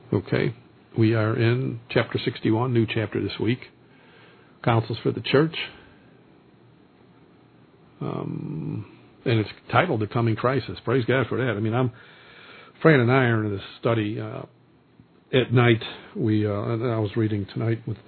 Okay, we are in chapter 61, new chapter this week. Counsels for the Church. And it's titled The Coming Crisis. Praise God for that. I mean, Fran and I are in this study at night. And I was reading tonight with,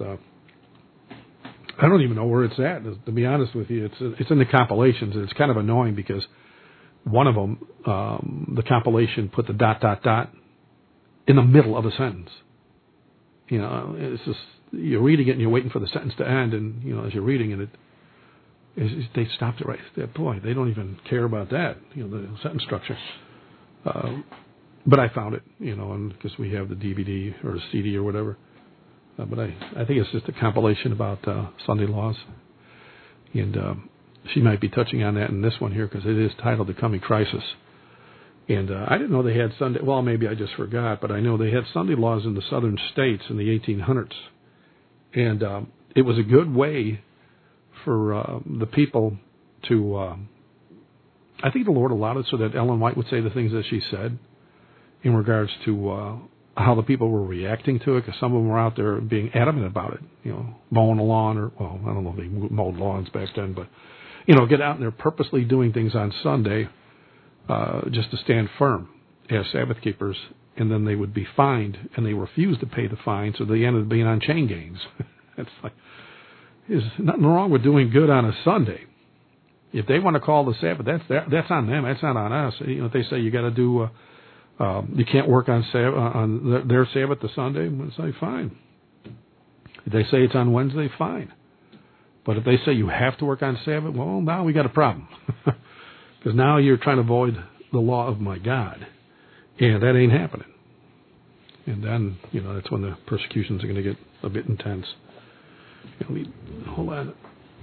I don't even know where it's at, to be honest with you. It's in the compilations, and it's kind of annoying because one of them, the compilation put the ... in the middle of a sentence. You know, it's just, you're reading it and you're waiting for the sentence to end, and, you know, as you're reading it, they stopped it right there. Boy, they don't even care about that, you know, the sentence structure. But I found it, you know, and because we have the DVD or the CD or whatever. But I think it's just a compilation about Sunday laws. And she might be touching on that in this one here because it is titled The Coming Crisis. And I didn't know they had Sunday, well, maybe I just forgot, but I know they had Sunday laws in the southern states in the 1800s. And it was a good way for the people to, I think the Lord allowed it so that Ellen White would say the things that she said in regards to how the people were reacting to it, because some of them were out there being adamant about it, you know, mowing a lawn, or, well, I don't know if they mowed lawns back then, but, you know, get out and they're purposely doing things on Sunday just to stand firm as Sabbath keepers, and then they would be fined, and they refused to pay the fine, so they ended up being on chain gangs. It's like, there's nothing wrong with doing good on a Sunday. If they want to call the Sabbath, that's on them. That's not on us. You know, if they say you got to do, you can't work on their Sabbath the Sunday, we'll say fine. If they say it's on Wednesday, fine. But if they say you have to work on Sabbath, well, now we got a problem. Because now you're trying to avoid the law of my God. And that ain't happening. And then, you know, that's when the persecutions are going to get a bit intense. Hold on.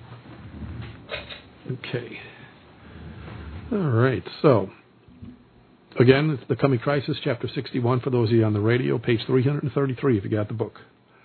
Okay. All right. So, again, it's The Coming Crisis, chapter 61, for those of you on the radio, page 333 if you got the book.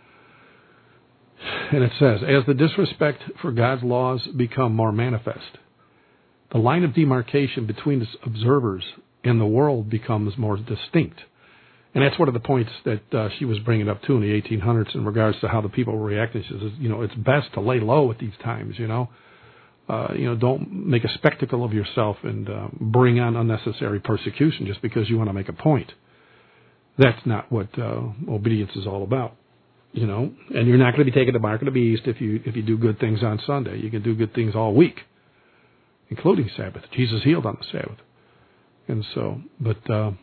And it says, as the disrespect for God's laws become more manifest, the line of demarcation between the observers and the world becomes more distinct. And that's one of the points that she was bringing up, too, in the 1800s in regards to how the people were reacting. She says, you know, it's best to lay low at these times, you know. Don't make a spectacle of yourself and bring on unnecessary persecution just because you want to make a point. That's not what obedience is all about, you know. And you're not going to be taking the mark of the beast if you do good things on Sunday. You can do good things all week, including Sabbath. Jesus healed on the Sabbath. And so, but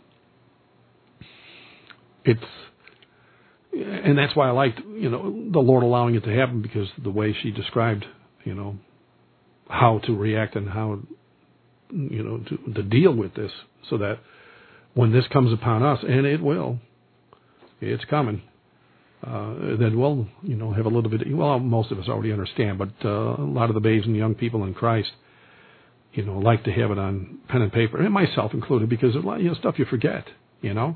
and that's why I liked, you know, the Lord allowing it to happen, because the way she described, you know, how to react and how, you know, to deal with this, so that when this comes upon us, and it will, it's coming, then we'll, you know, have a little bit, well, most of us already understand, but a lot of the babes and young people in Christ, you know, like to have it on pen and paper, and myself included, because a lot, you know, stuff you forget, you know.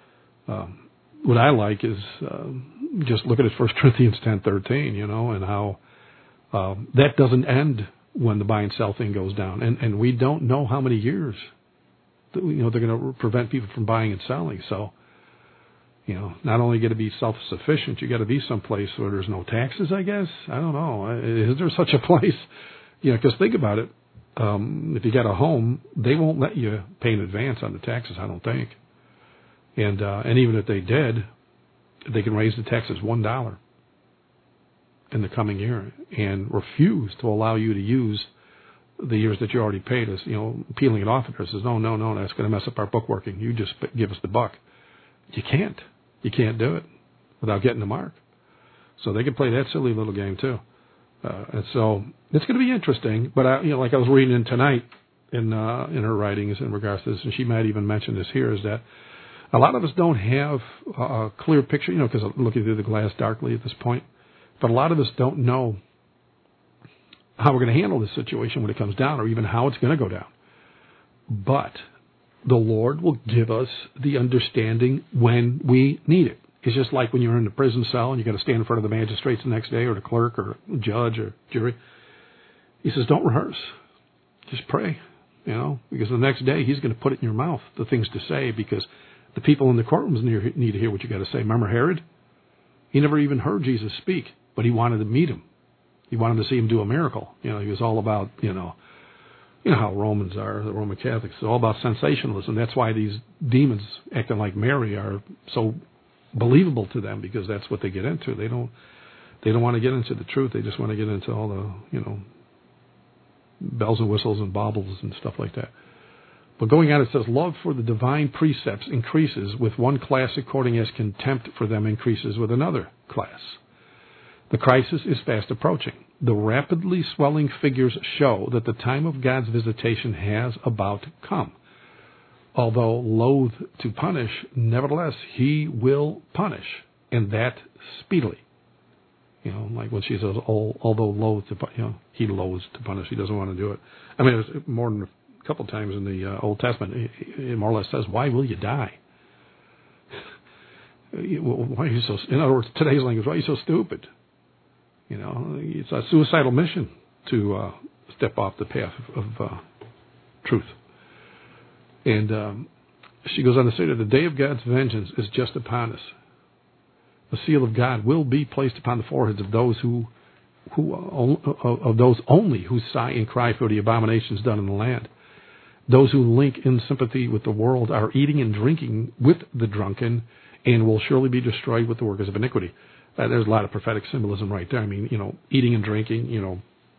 What I like is just look at it, 1 Corinthians 10:13, you know, and how that doesn't end when the buy and sell thing goes down. And we don't know how many years, you know, they're going to prevent people from buying and selling. So, you know, not only got to be self-sufficient, you got to be someplace where there's no taxes, I guess. I don't know. Is there such a place? You know, because think about it. If you got a home, they won't let you pay in advance on the taxes, I don't think. And even if they did, they can raise the taxes $1 in the coming year and refuse to allow you to use the years that you already paid us, you know, peeling it off. It says, no, that's going to mess up our bookworking. You just give us the buck. You can't do it without getting the mark. So they can play that silly little game too. And so it's going to be interesting. But you know, like I was reading in tonight in her writings in regards to this, and she might even mention this here, is that a lot of us don't have a clear picture, you know, because I'm looking through the glass darkly at this point. But a lot of us don't know how we're going to handle this situation when it comes down, or even how it's going to go down. But the Lord will give us the understanding when we need it. It's just like when you're in the prison cell and you got to stand in front of the magistrates the next day, or the clerk, or judge, or jury. He says, don't rehearse. Just pray, you know, because the next day He's going to put it in your mouth, the things to say, because The people in the courtrooms need to hear what you got to say. Remember Herod? He never even heard Jesus speak, but he wanted to meet him. He wanted to see him do a miracle. He was all about, you know how Romans are, the Roman Catholics. It's all about sensationalism. That's why these demons acting like Mary are so believable to them, because that's what they get into. They don't want to get into the truth. They just want to get into all the, bells and whistles and baubles and stuff like that. But going on, it says, love for the divine precepts increases with one class according as contempt for them increases with another class. The crisis is fast approaching. The rapidly swelling figures show that the time of God's visitation has about come. Although loath to punish, nevertheless, he will punish, and that speedily. Like when she says, although loath to punish, he loathes to punish. He doesn't want to do it. I mean, it was more than a couple times in the Old Testament. It more or less says, why will you die? Why are you so, in other words, today's language, why are you so stupid? It's a suicidal mission to step off the path of truth. And she goes on to say that the day of God's vengeance is just upon us. The seal of God will be placed upon the foreheads of those of those only who sigh and cry for the abominations done in the land. Those who link in sympathy with the world are eating and drinking with the drunken, and will surely be destroyed with the workers of iniquity. There's a lot of prophetic symbolism right there. I mean, eating and drinking,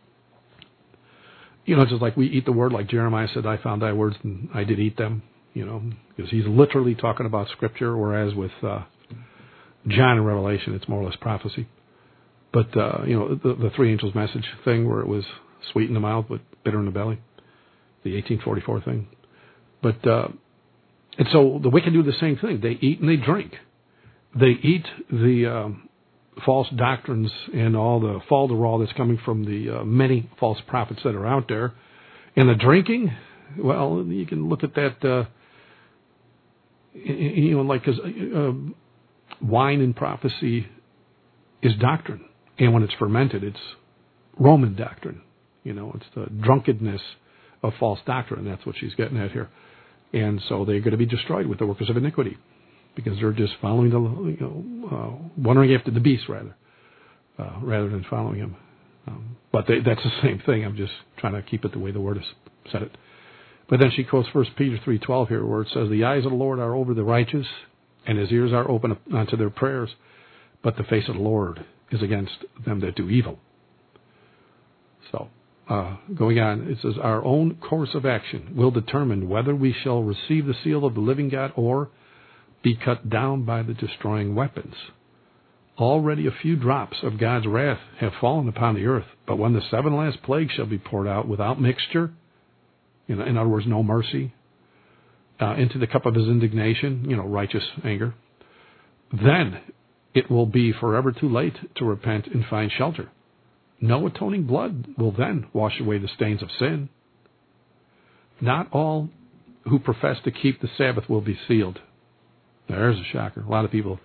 it's just like we eat the word, like Jeremiah said, I found thy words and I did eat them, because he's literally talking about Scripture, whereas with John in Revelation, it's more or less prophecy. But, the three angels' message thing where it was sweet in the mouth but bitter in the belly, the 1844 thing. But, and so the wicked do the same thing. They eat and they drink. They eat the false doctrines and all the falderall that's coming from the many false prophets that are out there. And the drinking, well, you can look at that, because wine in prophecy is doctrine. And when it's fermented, it's Roman doctrine. It's the drunkenness of false doctrine. That's what she's getting at here. And so they're going to be destroyed with the workers of iniquity, because they're just following wandering after the beast rather than following him. But that's the same thing. I'm just trying to keep it the way the Word has said it. But then she quotes 1 Peter 3:12 here, where it says, the eyes of the Lord are over the righteous, and his ears are open unto their prayers, but the face of the Lord is against them that do evil. So, going on, it says, our own course of action will determine whether we shall receive the seal of the living God or be cut down by the destroying weapons. Already a few drops of God's wrath have fallen upon the earth, but when the 7 last plagues shall be poured out without mixture, in other words, no mercy, into the cup of his indignation, righteous anger, then it will be forever too late to repent and find shelter. No atoning blood will then wash away the stains of sin. Not all who profess to keep the Sabbath will be sealed. There's a shocker. A lot of people,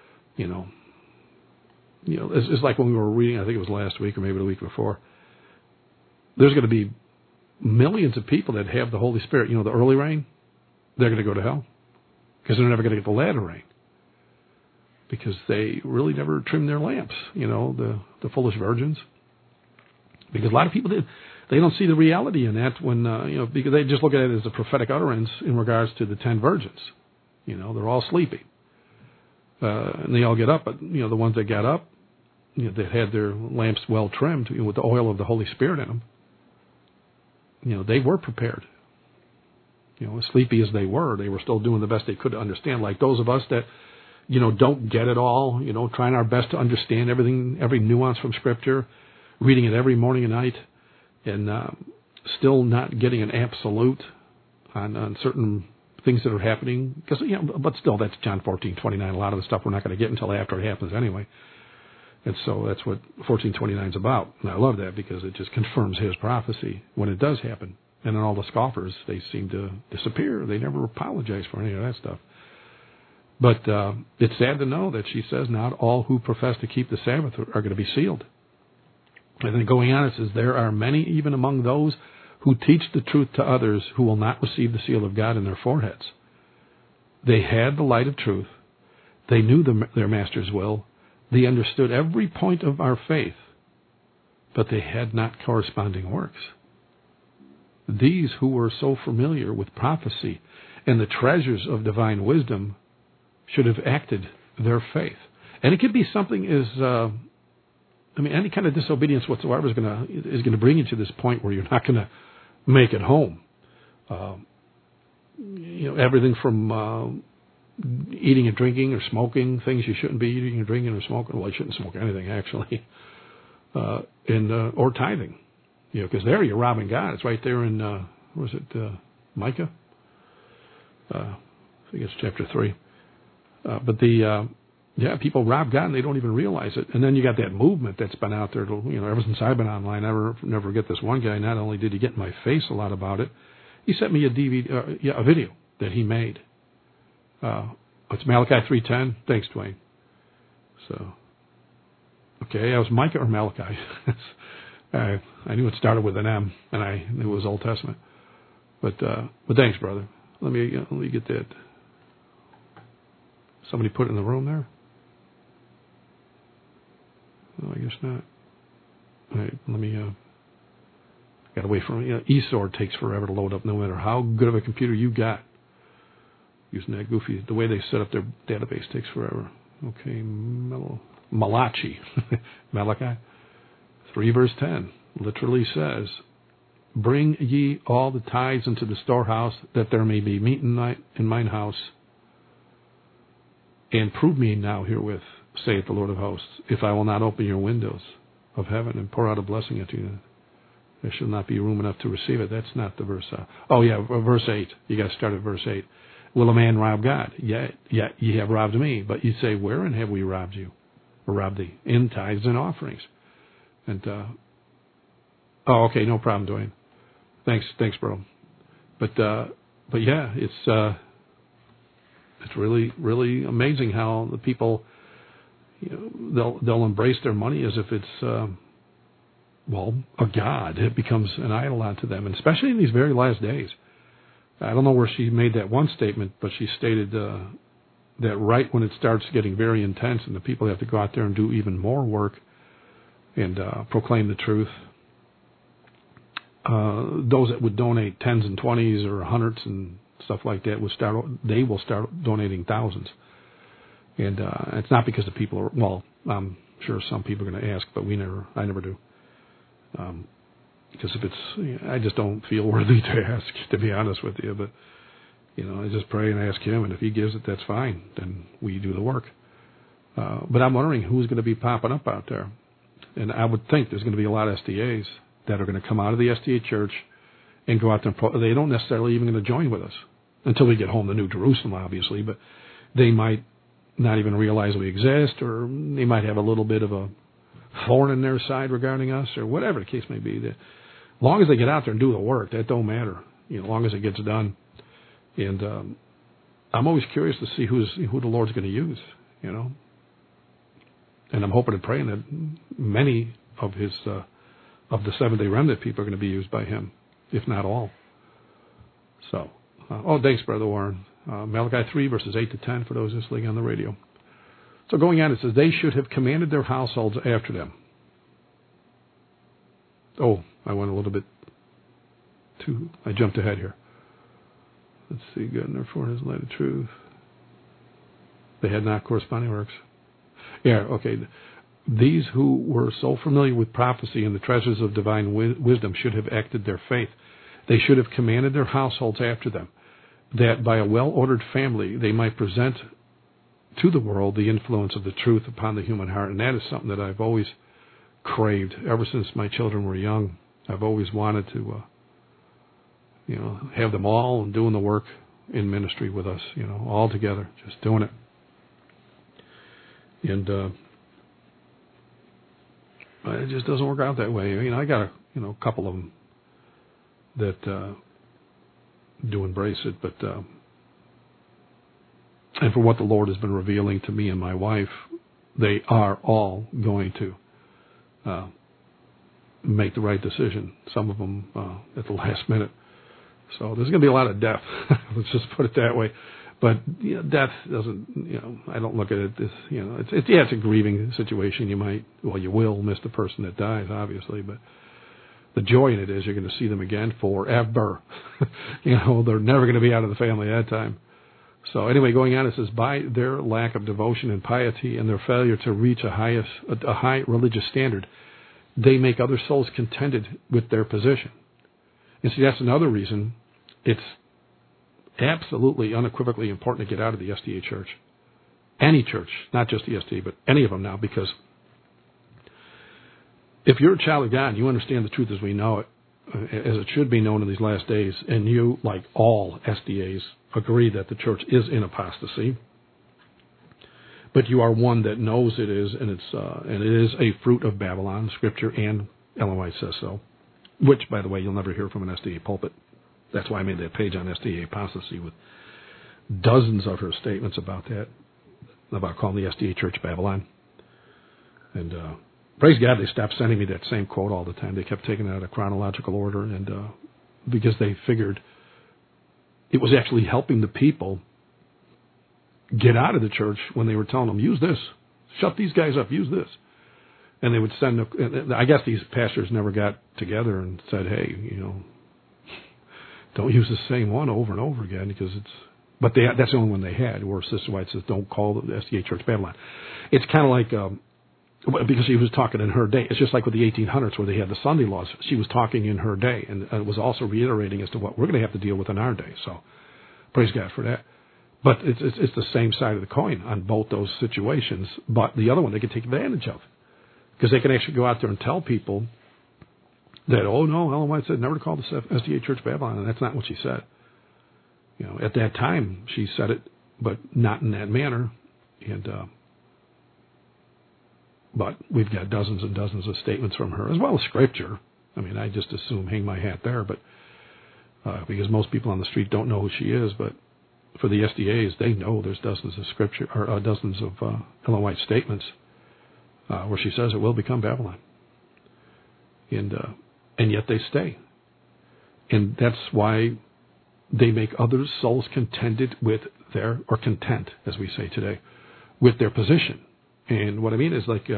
it's like when we were reading, I think it was last week or maybe the week before, there's going to be millions of people that have the Holy Spirit. The early rain, they're going to go to hell because they're never going to get the latter rain because they really never trimmed their lamps, the foolish virgins. Because a lot of people, they don't see the reality in that when, because they just look at it as a prophetic utterance in regards to the 10 virgins. They're all sleeping. And they all get up, but, the ones that got up, that had their lamps well trimmed with the oil of the Holy Spirit in them, they were prepared. As sleepy as they were still doing the best they could to understand. Like those of us that, don't get it all, trying our best to understand everything, every nuance from Scripture, reading it every morning and night, and still not getting an absolute on certain things that are happening. Because but still, that's John 14:29. A lot of the stuff we're not going to get until after it happens anyway. And so that's what 14:29 is about. And I love that because it just confirms his prophecy when it does happen. And then all the scoffers, they seem to disappear. They never apologize for any of that stuff. But it's sad to know that she says not all who profess to keep the Sabbath are going to be sealed. And then going on, it says, there are many even among those who teach the truth to others who will not receive the seal of God in their foreheads. They had the light of truth. They knew their master's will. They understood every point of our faith, but they had not corresponding works. These who were so familiar with prophecy and the treasures of divine wisdom should have acted their faith. And it could be something as, any kind of disobedience whatsoever is going to bring you to this point where you're not going to make it home. Everything from eating and drinking or smoking, things you shouldn't be eating or drinking or smoking. Well, you shouldn't smoke anything, actually. Or tithing. Because there you're robbing God. It's right there in, Micah? I think it's chapter 3. People rob God and they don't even realize it. And then you got that movement that's been out there, ever since I've been online. I never get this one guy. Not only did he get in my face a lot about it, he sent me a video that he made. It's Malachi 3:10. Thanks, Dwayne. So, okay, that was Micah or Malachi. I knew it started with an M, and I knew it was Old Testament. But thanks, brother. Let me get that. Somebody put it in the room there? No, I guess not. All right, let me. Got to wait for eSword takes forever to load up, no matter how good of a computer you got. Using that goofy, the way they set up their database takes forever. Okay, Malachi, Malachi 3 verse 10 literally says, "Bring ye all the tithes into the storehouse, that there may be meat in mine house. And prove me now herewith, saith the Lord of hosts, if I will not open your windows of heaven and pour out a blessing unto you. There shall not be room enough to receive it." That's not the verse. Verse 8. You got to start at verse 8. Will a man rob God? Yeah, ye have robbed me. But you say, wherein have we robbed you? Or robbed thee? In tithes and offerings. And, okay, no problem, Dwayne. Thanks, bro. But yeah, it's really, really amazing how the people, they'll embrace their money as if it's, a god. It becomes an idol unto them, and especially in these very last days. I don't know where she made that one statement, but she stated that right when it starts getting very intense and the people have to go out there and do even more work and proclaim the truth, those that would donate tens and twenties or hundreds and stuff like that will start donating thousands. And it's not because the people are, I'm sure some people are going to ask, but I never do. Because if it's, I just don't feel worthy to ask, to be honest with you. But, I just pray and ask him, and if he gives it, that's fine. Then we do the work. But I'm wondering who's going to be popping up out there. And I would think there's going to be a lot of SDAs that are going to come out of the SDA church and go out there and they don't necessarily even going to join with us until we get home to New Jerusalem, obviously. But they might not even realize we exist, or they might have a little bit of a thorn in their side regarding us, or whatever the case may be. As long as they get out there and do the work, that don't matter. As long as it gets done. And I'm always curious to see who the Lord's going to use. And I'm hoping and praying that many of his of the Seventh-day Remnant people are going to be used by him, if not all. So, thanks, Brother Warren. Malachi 3 verses 8 to 10 for those listening on the radio. So going on, it says, they should have commanded their households after them. I went a little bit I jumped ahead here. Let's see, God in their foreheads, light of truth. They had not corresponding works. Yeah, okay. These who were so familiar with prophecy and the treasures of divine wisdom should have acted their faith. They should have commanded their households after them, that by a well-ordered family they might present to the world the influence of the truth upon the human heart. And that is something that I've always craved ever since my children were young. I've always wanted to, have them all and doing the work in ministry with us, all together, just doing it. And it just doesn't work out that way. I got a couple of them that do embrace it, but and for what the Lord has been revealing to me and my wife, they are all going to make the right decision. Some of them at the last minute. So there's going to be a lot of death. Let's just put it that way. But death doesn't, I don't look at it as, it's a grieving situation. You will miss the person that dies, obviously, but the joy in it is you're going to see them again forever. They're never going to be out of the family at that time. So anyway, going on, it says, by their lack of devotion and piety and their failure to reach a high religious standard, they make other souls contented with their position. And see, that's another reason it's absolutely unequivocally important to get out of the SDA church. Any church, not just the SDA, but any of them now, because if you're a child of God and you understand the truth as we know it, as it should be known in these last days, and you, like all SDAs, agree that the church is in apostasy, but you are one that knows it is, and it is a fruit of Babylon, Scripture and Ellen White says so, which, by the way, you'll never hear from an SDA pulpit. That's why I made that page on SDA apostasy with dozens of her statements about that, about calling the SDA church Babylon. And praise God, they stopped sending me that same quote all the time. They kept taking it out of chronological order, and because they figured it was actually helping the people get out of the church when they were telling them, use this, shut these guys up, use this. And they would send, I guess these pastors never got together and said, hey, don't use the same one over and over again, because but that's the only one they had, where Sister White says, don't call the SDA church Babylon. It's kind of like, because she was talking in her day. It's just like with the 1800s where they had the Sunday laws. She was talking in her day, and it was also reiterating as to what we're going to have to deal with in our day. So praise God for that. But it's the same side of the coin on both those situations. But the other one they can take advantage of, because they can actually go out there and tell people that, oh no, Ellen White said never to call the SDA church Babylon, and that's not what she said. At that time she said it, but not in that manner. And but we've got dozens and dozens of statements from her, as well as Scripture. I mean, I just assume hang my hat there, but because most people on the street don't know who she is. But for the SDAs, they know there's dozens of Scripture, or dozens of Ellen White statements where she says it will become Babylon, and yet they stay, and that's why they make other souls contented with or content, as we say today, with their position. And what I mean is, like,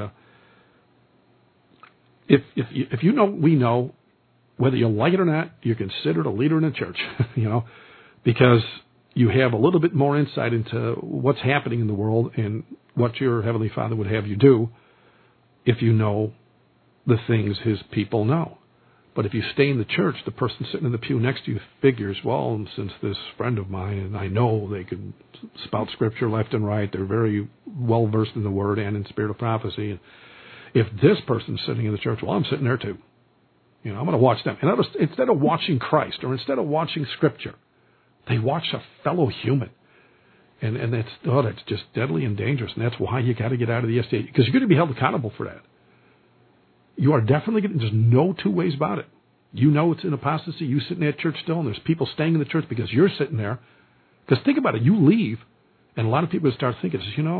if we know, whether you like it or not, you're considered a leader in the church, because you have a little bit more insight into what's happening in the world and what your Heavenly Father would have you do if you know the things His people know. But if you stay in the church, the person sitting in the pew next to you figures, well, since this friend of mine, and I know they can spout Scripture left and right, they're very well versed in the Word and in spirit of prophecy, and if this person's sitting in the church, well, I'm sitting there too. I'm going to watch them. And instead of watching Christ, or instead of watching Scripture, they watch a fellow human. And that's just deadly and dangerous, and that's why you got to get out of the SDA, because you're going to be held accountable for that. You are definitely getting, there's no two ways about it. It's in apostasy. You sit in that church still, and there's people staying in the church because you're sitting there. Because think about it, you leave, and a lot of people start thinking,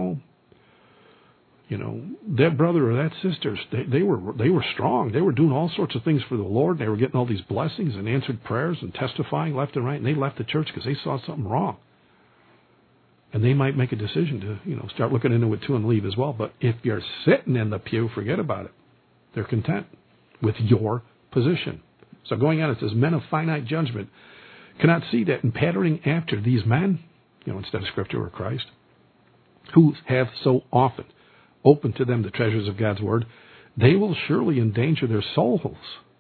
that brother or that sister, they were strong. They were doing all sorts of things for the Lord. They were getting all these blessings and answered prayers and testifying left and right, and they left the church because they saw something wrong. And they might make a decision to, start looking into it too and leave as well. But if you're sitting in the pew, forget about it. They're content with your position. So going on, it says, men of finite judgment cannot see that in patterning after these men, instead of Scripture or Christ, who have so often opened to them the treasures of God's Word, they will surely endanger their souls.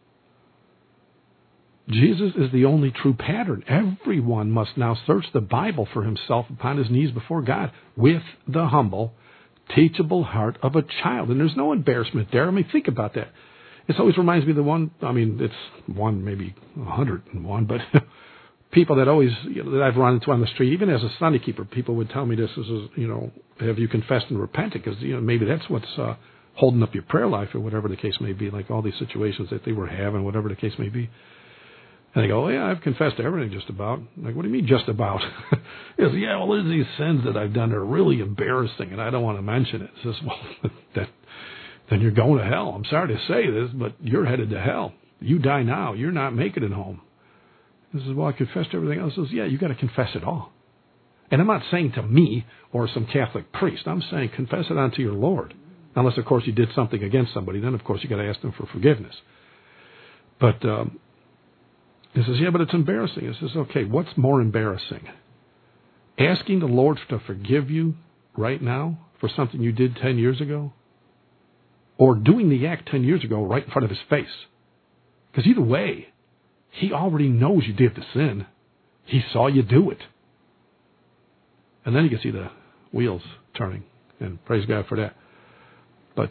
Jesus is the only true pattern. Everyone must now search the Bible for himself upon his knees before God with the humble, teachable heart of a child. And there's no embarrassment there. I mean, think about that. It always reminds me of the one, it's one, maybe 101, but people that always, that I've run into on the street, even as a Sunday keeper, people would tell me this is, have you confessed and repented? Because, maybe that's what's holding up your prayer life, or whatever the case may be, like all these situations that they were having, whatever the case may be. And they go, yeah, I've confessed everything just about. I'm like, what do you mean just about? He says, yeah, well, there's these sins that I've done that are really embarrassing, and I don't want to mention it. He says, well, then you're going to hell. I'm sorry to say this, but you're headed to hell. You die now. You're not making it home. He says, well, I confessed everything else. He says, yeah, you got to confess it all. And I'm not saying to me or some Catholic priest. I'm saying confess it unto your Lord. Unless, of course, you did something against somebody. Then, of course, you got to ask them for forgiveness. But he says, yeah, but it's embarrassing. He says, okay, what's more embarrassing? Asking the Lord to forgive you right now for something you did 10 years ago? Or doing the act 10 years ago right in front of his face? Because either way, he already knows you did the sin. He saw you do it. And then you can see the wheels turning. And praise God for that. But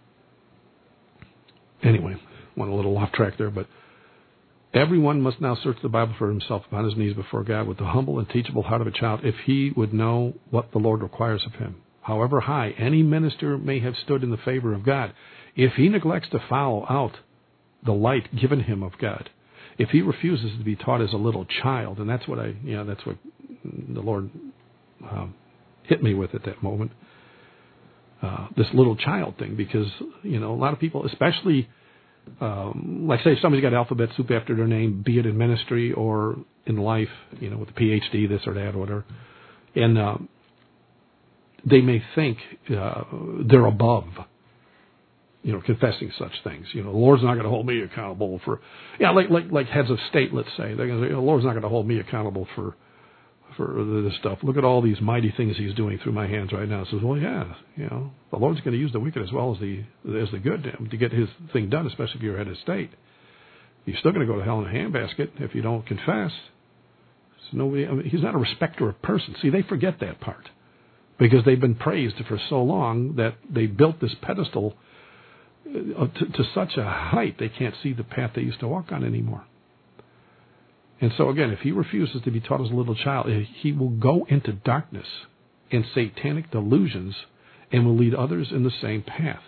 anyway, went a little off track there. But everyone must now search the Bible for himself upon his knees before God with the humble and teachable heart of a child, if he would know what the Lord requires of him. However high any minister may have stood in the favor of God, if he neglects to follow out the light given him of God, if he refuses to be taught as a little child, and that's what the Lord hit me with at that moment, this little child thing, because, a lot of people, especially, like say somebody's got alphabet soup after their name, be it in ministry or in life, with a PhD, this or that or whatever, and they may think they're above, confessing such things. The Lord's not going to hold me accountable for, like heads of state, let's say. They're going to say, the Lord's not going to hold me accountable for this stuff. Look at all these mighty things he's doing through my hands right now. It says, well, yeah, the Lord's going to use the wicked as well as the good to get his thing done, especially if you're head of state. You're still going to go to hell in a handbasket if you don't confess. He's not a respecter of persons. See, they forget that part because they've been praised for so long that they built this pedestal to such a height they can't see the path they used to walk on anymore. And so again, if he refuses to be taught as a little child, he will go into darkness and satanic delusions and will lead others in the same path.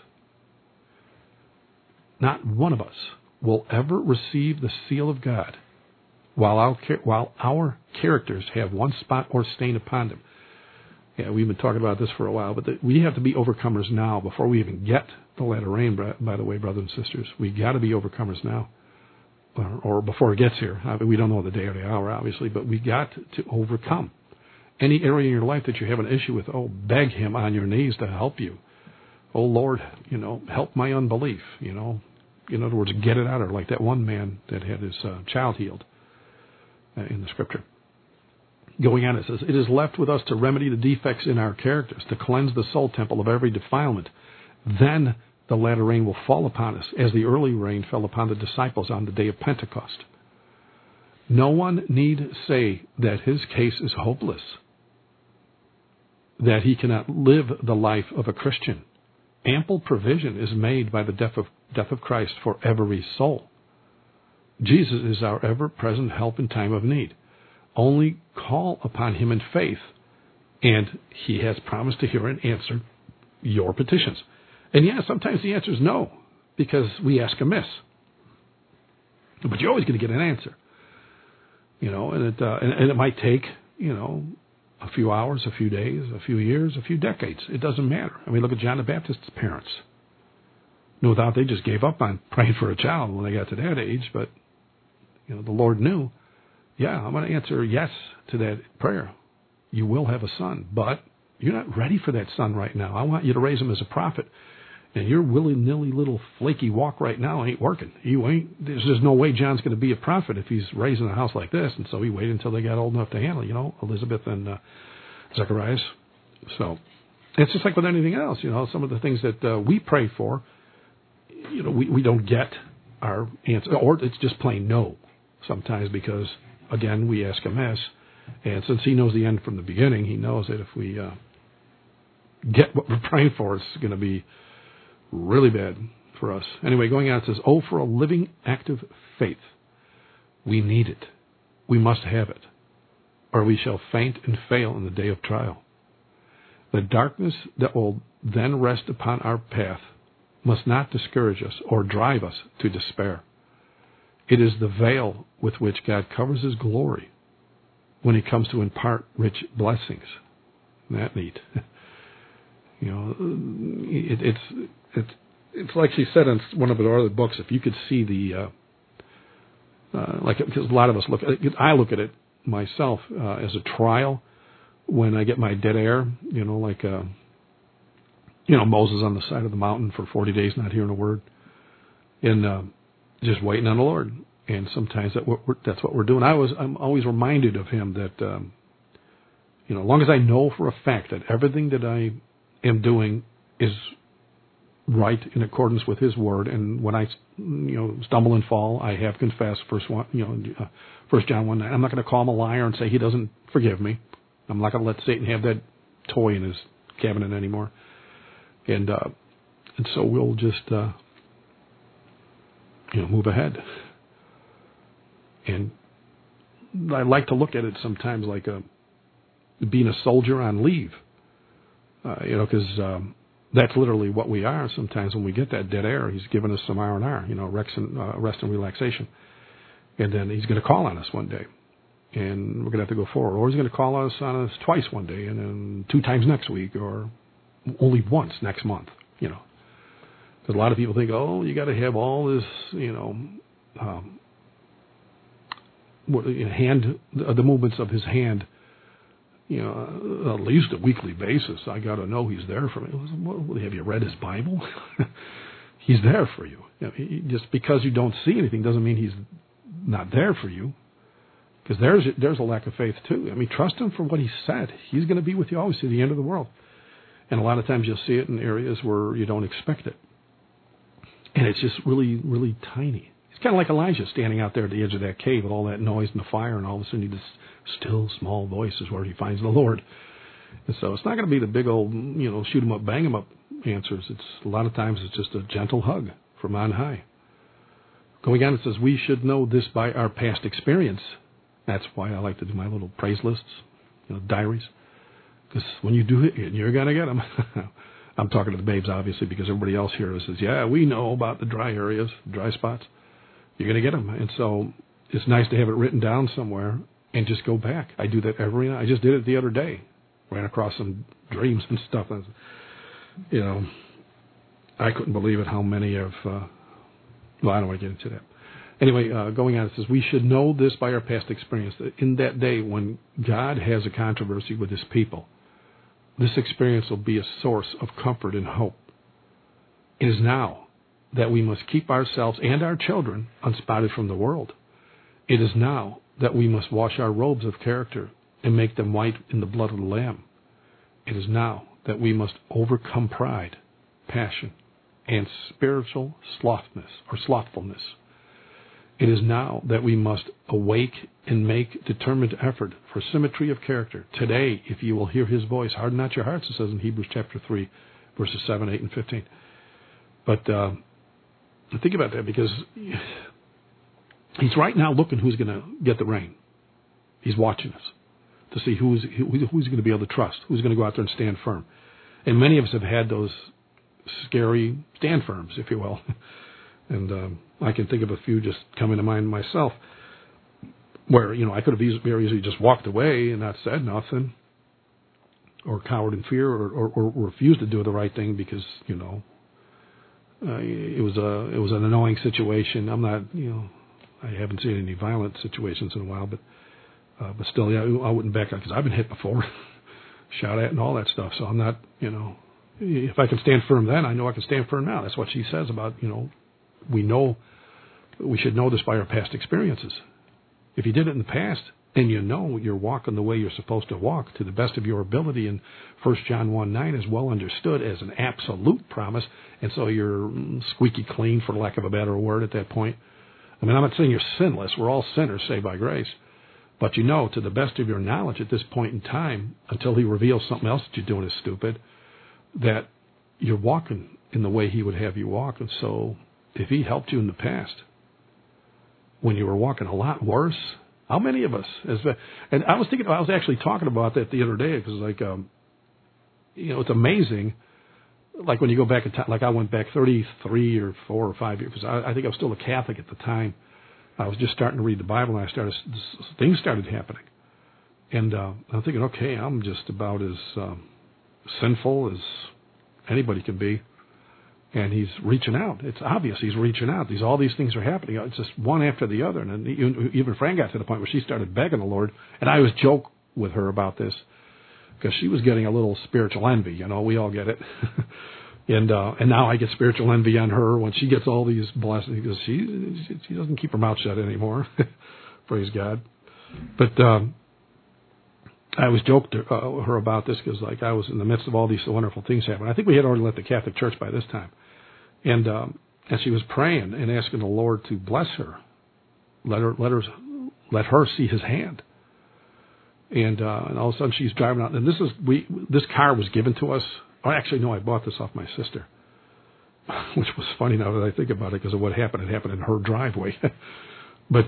Not one of us will ever receive the seal of God while our characters have one spot or stain upon them. Yeah, we've been talking about this for a while, but we have to be overcomers now before we even get the latter rain, by the way, brothers and sisters. We got to be overcomers now. Or before it gets here. We don't know the day or the hour, obviously, but we got to overcome. Any area in your life that you have an issue with, beg him on your knees to help you. Oh, Lord, help my unbelief, In other words, get it out of her, like that one man that had his child healed in the scripture. Going on, it says, it is left with us to remedy the defects in our characters, to cleanse the soul temple of every defilement. Then the latter rain will fall upon us, as the early rain fell upon the disciples on the day of Pentecost. No one need say that his case is hopeless, that he cannot live the life of a Christian. Ample provision is made by the death of Christ for every soul. Jesus is our ever-present help in time of need. Only call upon him in faith, and he has promised to hear and answer your petitions. And sometimes the answer is no, because we ask amiss. But you're always going to get an answer, and it might take, a few hours, a few days, a few years, a few decades. It doesn't matter. I mean, look at John the Baptist's parents. No doubt they just gave up on praying for a child when they got to that age, but, the Lord knew, I'm going to answer yes to that prayer. You will have a son, but you're not ready for that son right now. I want you to raise him as a prophet. And your willy-nilly little flaky walk right now ain't working. There's no way John's going to be a prophet if he's raised in a house like this. And so he waited until they got old enough to handle, Elizabeth and Zacharias. So it's just like with anything else, some of the things that we pray for, we don't get our answer, or it's just plain no sometimes because, again, we ask amiss. And since he knows the end from the beginning, he knows that if we get what we're praying for, it's going to be really bad for us. Anyway, going on, it says, for a living, active faith. We need it. We must have it, or we shall faint and fail in the day of trial. The darkness that will then rest upon our path must not discourage us or drive us to despair. It is the veil with which God covers his glory when he comes to impart rich blessings. Isn't that neat? It's like she said in one of her other books, if you could see the, because a lot of us I look at it myself as a trial when I get my dead air, like Moses on the side of the mountain for 40 days not hearing a word, and just waiting on the Lord. And sometimes that's what we're doing. I'm always reminded of him that, as long as I know for a fact that everything that I am doing is right in accordance with his word, and when I, stumble and fall, I have confessed, First John 1:9. I'm not going to call him a liar and say he doesn't forgive me. I'm not going to let Satan have that toy in his cabinet anymore. And so we'll just, move ahead. And I like to look at it sometimes like being a soldier on leave, because that's literally what we are. Sometimes when we get that dead air, he's given us some R&R, rest and relaxation, and then he's going to call on us one day, and we're going to have to go forward, or he's going to call on us twice one day, and then 2 times next week, or only once next month, Because a lot of people think, you got to have all this, the movements of his hand, at least a weekly basis. I got to know he's there for me. Well, have you read his Bible? He's there for you. Just because you don't see anything doesn't mean he's not there for you. Because there's a lack of faith too. I mean, trust him for what he said. He's going to be with you always to the end of the world. And a lot of times you'll see it in areas where you don't expect it. And it's just really, really tiny. It's kind of like Elijah standing out there at the edge of that cave with all that noise and the fire, and all of a sudden this still small voice is where he finds the Lord. And so it's not going to be the big old, shoot 'em up, bang 'em up answers. It's a lot of times it's just a gentle hug from on high. Going on, it says, we should know this by our past experience. That's why I like to do my little praise lists, diaries. Because when you do it, you're going to get them. I'm talking to the babes, obviously, because everybody else here says, yeah, we know about the dry areas, dry spots. You're going to get them. And so it's nice to have it written down somewhere and just go back. I do that every night. I just did it the other day. Ran across some dreams and stuff. I couldn't believe it how many of, I don't want to get into that. Anyway, going on, it says, we should know this by our past experience, that in that day when God has a controversy with his people, this experience will be a source of comfort and hope. It is now that we must keep ourselves and our children unspotted from the world. It is now that we must wash our robes of character and make them white in the blood of the Lamb. It is now that we must overcome pride, passion, and spiritual slothfulness. It is now that we must awake and make determined effort for symmetry of character. Today, if you will hear his voice, harden not your hearts, it says in Hebrews chapter 3, verses 7, 8, and 15. But think about that, because he's right now looking who's going to get the rain. He's watching us to see who's going to be able to trust, who's going to go out there and stand firm. And many of us have had those scary stand firms, if you will. And I can think of a few just coming to mind myself, where I could have very easily just walked away and not said nothing, or cowered in fear, or refused to do the right thing because it was an annoying situation. I'm not I haven't seen any violent situations in a while, but still, I wouldn't back out because I've been hit before, shot at and all that stuff. So I'm not if I can stand firm then, I know I can stand firm now. That's what she says about we should know this by our past experiences. If you did it in the past, and you're walking the way you're supposed to walk to the best of your ability, and 1 John 1:9 is well understood as an absolute promise, and so you're squeaky clean, for lack of a better word, at that point. I mean, I'm not saying you're sinless. We're all sinners saved by grace. But to the best of your knowledge at this point in time, until he reveals something else that you're doing is stupid, that you're walking in the way he would have you walk. And so if he helped you in the past, when you were walking a lot worse, how many of us? And I was actually talking about that the other day, because it's amazing. Like when you go back in time, like I went back 33 or 4 or 5 years, because I think I was still a Catholic at the time. I was just starting to read the Bible, and things started happening. And I'm thinking, okay, I'm just about as sinful as anybody can be. And he's reaching out. It's obvious he's reaching out. All these things are happening. It's just one after the other. And even Fran got to the point where she started begging the Lord. And I always joke with her about this. because she was getting a little spiritual envy. We all get it. And now I get spiritual envy on her when she gets all these blessings because she doesn't keep her mouth shut anymore. Praise God. But I always joked to her about this because I was in the midst of all these wonderful things happening. I think we had already left the Catholic Church by this time. And she was praying and asking the Lord to bless her. Let her see His hand. And all of a sudden she's driving out. And this car was given to us. Oh, actually, no, I bought this off my sister, which was funny now that I think about it because of what happened. It happened in her driveway. But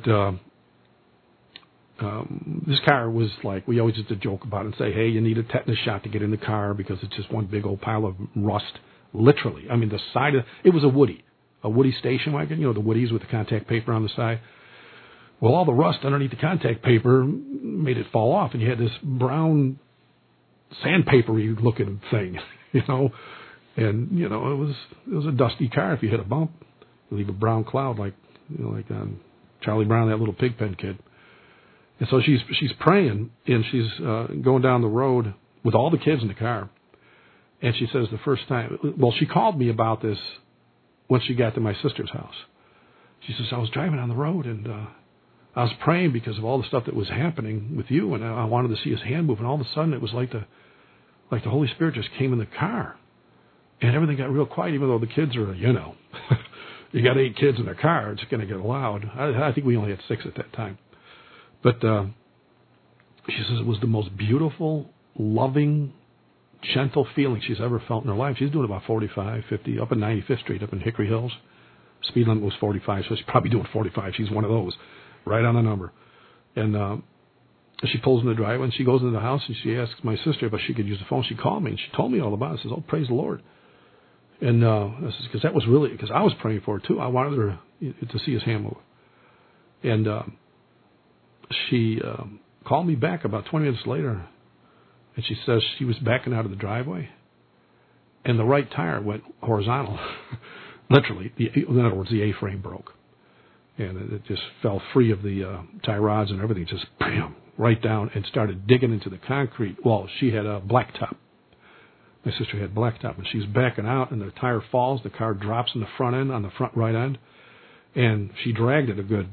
this car was we always used to joke about it and say, hey, you need a tetanus shot to get in the car because it's just one big old pile of rust, literally. I mean, the side of it was a Woody station wagon, the Woodies with the contact paper on the side. Well, all the rust underneath the contact paper made it fall off, and you had this brown sandpapery looking thing, and it was a dusty car. If you hit a bump, you leave a brown cloud like on Charlie Brown, that little Pigpen kid. And so she's praying, and she's going down the road with all the kids in the car, and she says the first time, she called me about this when she got to my sister's house. She says, I was driving on the road, and I was praying because of all the stuff that was happening with you, and I wanted to see His hand move, and all of a sudden it was like the Holy Spirit just came in the car, and everything got real quiet, even though the kids are, you got 8 kids in a car, it's going to get loud. I think we only had 6 at that time. But she says it was the most beautiful, loving, gentle feeling she's ever felt in her life. She's doing about 45, 50, up in 95th Street, up in Hickory Hills. Speed limit was 45, so she's probably doing 45. She's one of those, right on the number. And she pulls in the driveway, and she goes into the house, and she asks my sister if she could use the phone. She called me, and she told me all about it. She says, oh, praise the Lord. And because that was really, because I was praying for her, too. I wanted her to see His hand move. And she called me back about 20 minutes later, and she says she was backing out of the driveway, and the right tire went horizontal. Literally, in other words, the A-frame broke. And it just fell free of the tie rods and everything, just bam, right down, and started digging into the concrete. Well, she had a blacktop. My sister had blacktop, and she's backing out, and the tire falls. The car drops in the front end, on the front right end, and she dragged it a good,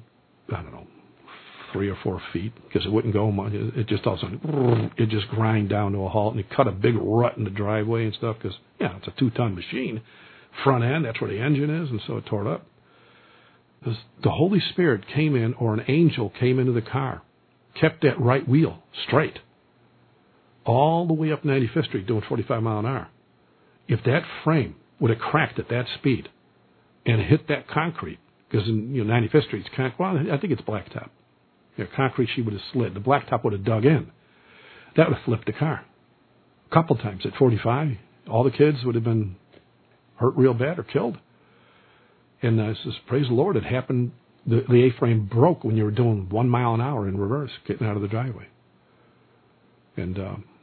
3 or 4 feet, because it wouldn't go much. It just all of a sudden, it just grind down to a halt, and it cut a big rut in the driveway and stuff, because, it's a 2-ton machine. Front end, that's where the engine is, and so it tore it up. The Holy Spirit came in, or an angel came into the car, kept that right wheel straight, all the way up 95th Street doing 45 mile an hour. If that frame would have cracked at that speed and hit that concrete, because in 95th Street's I think it's blacktop. Concrete, she would have slid. The blacktop would have dug in. That would have flipped the car. A couple times at 45, all the kids would have been hurt real bad or killed. And I says, praise the Lord, it happened. The A-frame broke when you were doing 1 mile an hour in reverse, getting out of the driveway. And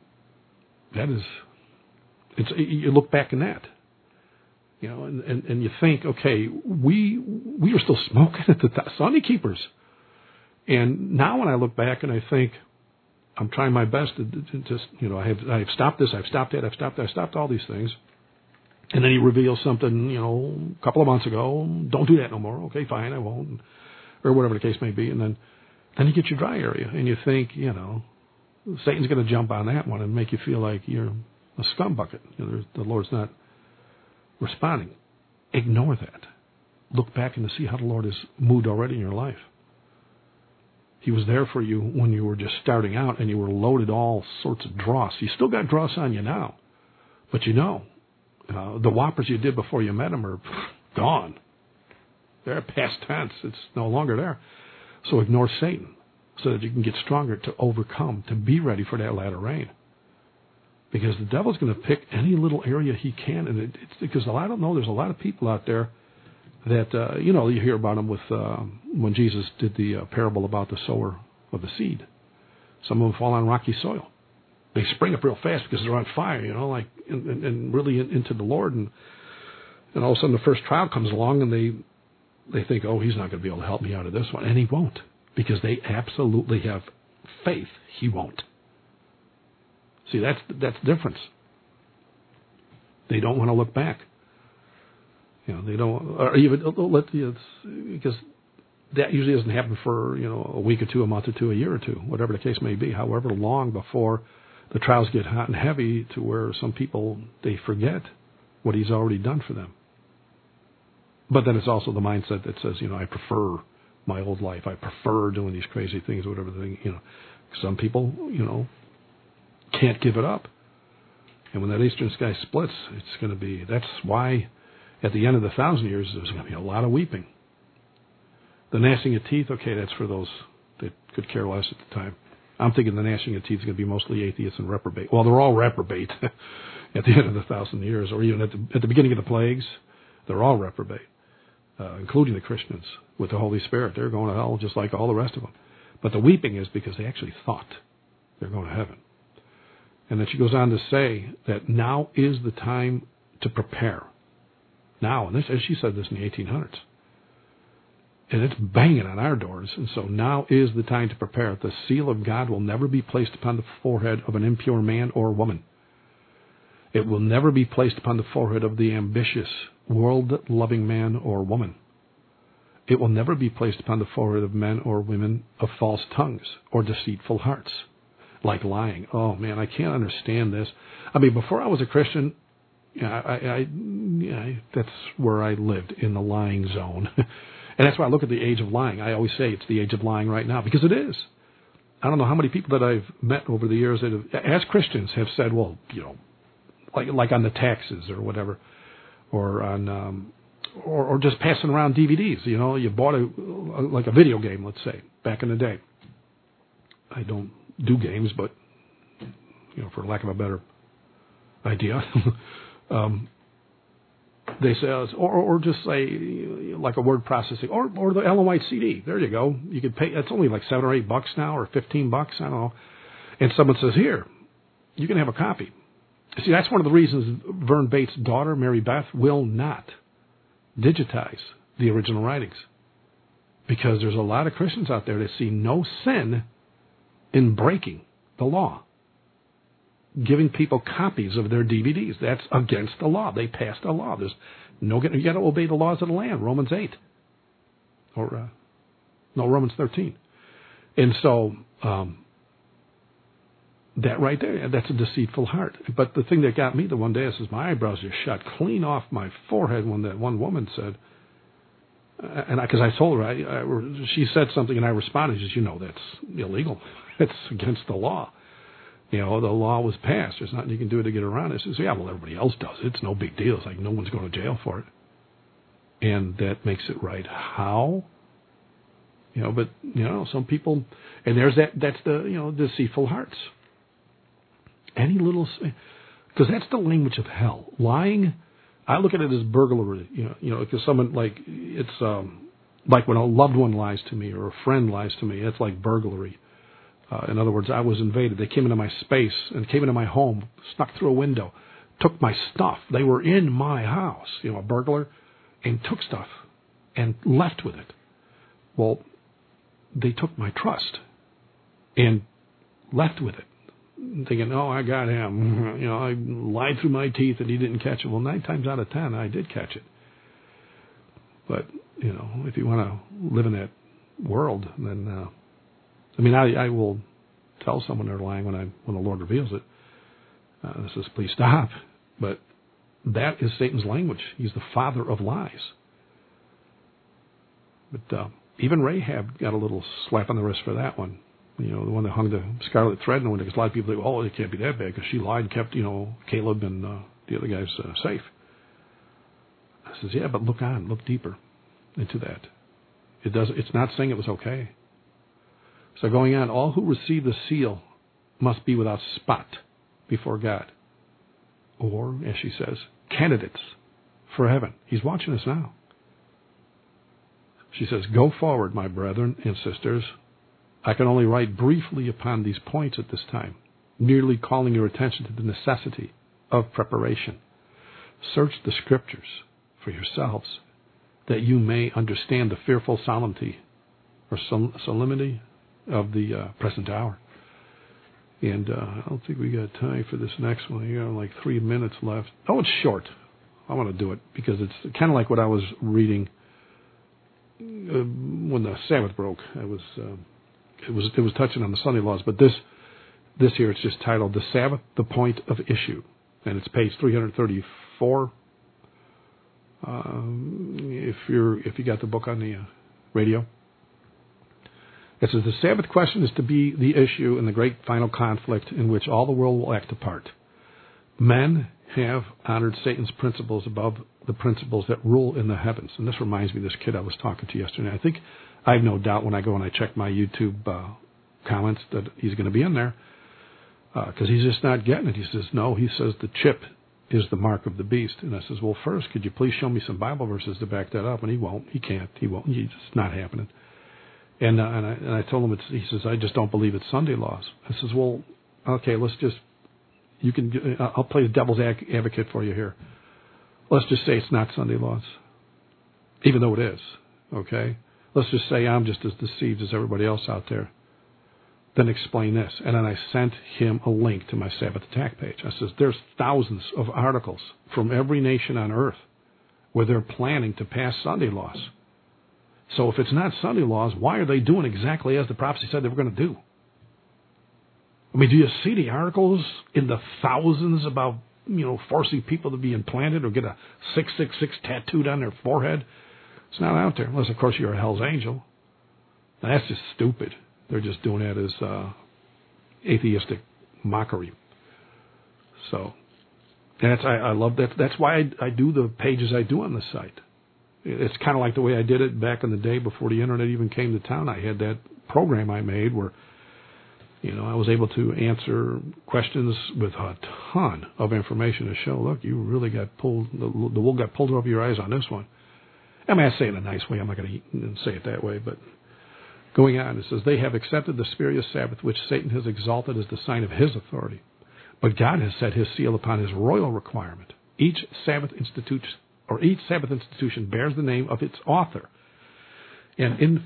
you look back in that, and you think, okay, we were still smoking at the Sunday Keepers. And now when I look back and I think, I'm trying my best to just, I've stopped this, I've stopped that, I've stopped all these things. And then He reveals something, a couple of months ago, don't do that no more. Okay, fine, I won't. Or whatever the case may be. And then you get your dry area, and you think, Satan's going to jump on that one and make you feel like you're a scumbucket. The Lord's not responding. Ignore that. Look back and see how the Lord has moved already in your life. He was there for you when you were just starting out and you were loaded all sorts of dross. You still got dross on you now, but the whoppers you did before you met Him are gone. They're past tense. It's no longer there. So ignore Satan so that you can get stronger to overcome, to be ready for that latter rain. Because the devil's going to pick any little area he can. And it's because I don't know, there's a lot of people out there that, you hear about them with when Jesus did the parable about the sower of the seed. Some of them fall on rocky soil. They spring up real fast because they're on fire, and really into the Lord. And all of a sudden the first trial comes along and they think, oh, He's not going to be able to help me out of this one. And He won't, because they absolutely have faith He won't. See, that's the difference. They don't want to look back. They don't, or even because that usually doesn't happen for a week or two, a month or two, a year or two, whatever the case may be. However long before the trials get hot and heavy, to where some people, they forget what He's already done for them. But then it's also the mindset that says, I prefer my old life. I prefer doing these crazy things, whatever the thing. Some people, can't give it up. And when that eastern sky splits, it's going to be. That's why, at the end of the 1,000 years, there's going to be a lot of weeping. The gnashing of teeth, okay, that's for those that could care less at the time. I'm thinking the gnashing of teeth is going to be mostly atheists and reprobate. Well, they're all reprobate at the end of the 1,000 years, or even at the beginning of the plagues. They're all reprobate, including the Christians with the Holy Spirit. They're going to hell just like all the rest of them. But the weeping is because they actually thought they're going to heaven. And then she goes on to say that now is the time to prepare. Now, and she said this in the 1800s. And it's banging on our doors. And so now is the time to prepare. The seal of God will never be placed upon the forehead of an impure man or woman. It will never be placed upon the forehead of the ambitious, world-loving man or woman. It will never be placed upon the forehead of men or women of false tongues or deceitful hearts, like lying. Oh, man, I can't understand this. I mean, before I was a Christian, that's where I lived, in the lying zone. And that's why I look at the age of lying. I always say it's the age of lying right now, because it is. I don't know how many people that I've met over the years that have, as Christians, have said, well, like on the taxes or whatever, or on, or just passing around DVDs. You bought a video game, let's say, back in the day. I don't do games, but for lack of a better idea. They say, or just say like a word processing, or the Ellen White CD. There you go. You could pay. It's only like $7 or $8 now, or $15. I don't know. And someone says, "Here, you can have a copy." See, that's one of the reasons Vern Bates' daughter, Mary Beth, will not digitize the original writings, because there's a lot of Christians out there that see no sin in breaking the law. Giving people copies of their DVDs. That's against the law. They passed a law. There's you got to obey the laws of the land, Romans 8. Or, Romans 13. And so, that right there, that's a deceitful heart. But the thing that got me the one day is my eyebrows just shot clean off my forehead when that one woman said, and because I told her, she said something and I responded, she says, that's illegal. It's against the law. The law was passed. There's nothing you can do to get around it. She says, yeah, well, everybody else does it. It's no big deal. It's like no one's going to jail for it. And that makes it right. How? But, some people, and that's the, deceitful hearts. Any little, because that's the language of hell. Lying, I look at it as burglary, because someone, it's like when a loved one lies to me or a friend lies to me, it's like burglary. In other words, I was invaded. They came into my space and came into my home, snuck through a window, took my stuff. They were in my house, a burglar, and took stuff and left with it. Well, they took my trust and left with it, thinking, oh, I got him. I lied through my teeth and he didn't catch it. Well, 9 times out of 10, I did catch it. But, if you want to live in that world, then... I will tell someone they're lying when the Lord reveals it. This is, please stop. But that is Satan's language. He's the father of lies. But even Rahab got a little slap on the wrist for that one. The one that hung the scarlet thread in the window. Because a lot of people think, oh, it can't be that bad because she lied and kept, Caleb and the other guys safe. I says, yeah, but look deeper into that. It's not saying it was okay. So going on, all who receive the seal must be without spot before God. Or, as she says, candidates for heaven. He's watching us now. She says, go forward, my brethren and sisters. I can only write briefly upon these points at this time, merely calling your attention to the necessity of preparation. Search the Scriptures for yourselves, that you may understand the fearful solemnity or solemnity of the present hour. And I don't think we got time for this next one. You got like 3 minutes left. Oh, it's short. I want to do it because it's kind of like what I was reading when the Sabbath broke. It was touching on the Sunday laws, but this here it's just titled "The Sabbath: The Point of Issue," and it's page 334. If you got the book on the radio. It says, the Sabbath question is to be the issue in the great final conflict in which all the world will act a part. Men have honored Satan's principles above the principles that rule in the heavens. And this reminds me of this kid I was talking to yesterday. I think I have no doubt when I go and I check my YouTube comments that he's going to be in there because he's just not getting it. He says, no, he says the chip is the mark of the beast. And I says, well, first, could you please show me some Bible verses to back that up? And he won't. He can't. He won't. It's not happening. And I told him, he says, I just don't believe it's Sunday laws. I says, well, okay, I'll play the devil's advocate for you here. Let's just say it's not Sunday laws, even though it is, okay? Let's just say I'm just as deceived as everybody else out there. Then explain this. And then I sent him a link to my Sabbath Attack page. I says, there's thousands of articles from every nation on earth where they're planning to pass Sunday laws. So if it's not Sunday laws, why are they doing exactly as the prophecy said they were going to do? I mean, do you see the articles in the thousands about, forcing people to be implanted or get a 666 tattooed on their forehead? It's not out there, unless, of course, you're a Hell's Angel. Now, that's just stupid. They're just doing that as atheistic mockery. So, I love that. That's why I do the pages I do on the site. It's kind of like the way I did it back in the day before the internet even came to town. I had that program I made where, I was able to answer questions with a ton of information to show, look, you really got pulled, the wool got pulled over your eyes on this one. I mean, I say it in a nice way. I'm not going to say it that way, but going on, it says, they have accepted the spurious Sabbath, which Satan has exalted as the sign of his authority. But God has set his seal upon his royal requirement. Each Sabbath institution bears the name of its author. An